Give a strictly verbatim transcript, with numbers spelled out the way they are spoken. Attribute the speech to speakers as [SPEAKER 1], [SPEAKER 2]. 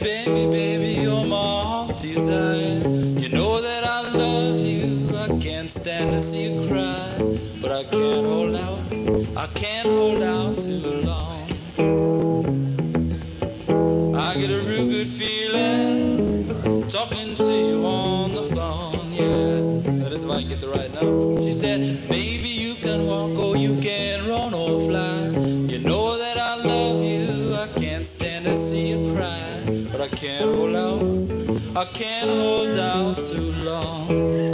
[SPEAKER 1] baby, baby, you're my heart's desire. You know that I love you. I can't stand to see you cry, but I can't hold out. I can't hold out too long. I get a real good feeling talking to you on the phone. Yeah, that is if I can get the right number. She said, baby, you can walk or you can run or fly. You know that I love you. I can't stand to see you cry, but I can't hold out. I can't hold out too long.